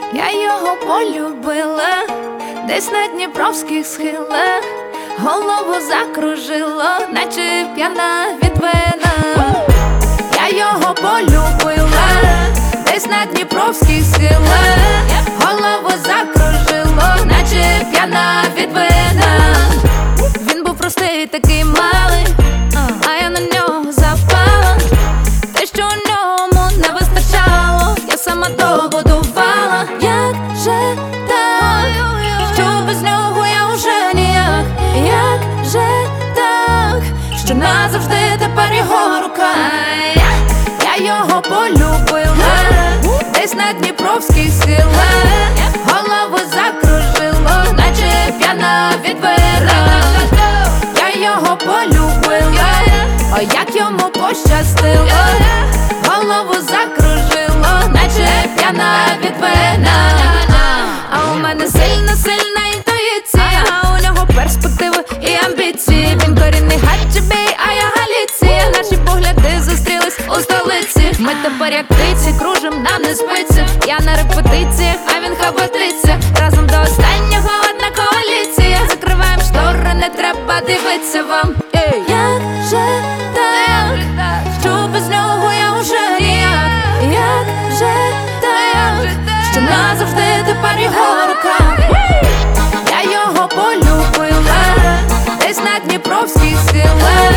Я його полюбила, десь на дніпровських схилах, голову закружило, наче п'яна від вина. Я його полюбила, десь на дніпровських схилах, голову закружило, наче п'яна від вина. Він був простий, такий малий, а я на нього запала. Те, що у ньому не вистачало, я сама добудувала. Як же так, що без нього я уже ніяк? Як же так, що назавжди тепер його рука? Я його полюбила, десь на дніпровських схилах, голову закружило, наче п'яна від вина. Я його полюбила, о, як йому пощастило, голову закружило, наче п'яна від вина. А у мене сильна інтуїція, у нього перспективи і амбіції. Він корінний Гаджибей, а я Галіція. Наші погляди зустрілись у столиці. Ми тепер як птиці, кружим, нам не спиться. Я на репетиціях, а він хаботиться. Разом до останнього одна коаліція. Закриваєм штори, не треба дивитися вам. Як же так, що без нього я уже ніяк? Як же так, що назавжди тепер його рука? Я його полюбила, десь на дніпровських схилах,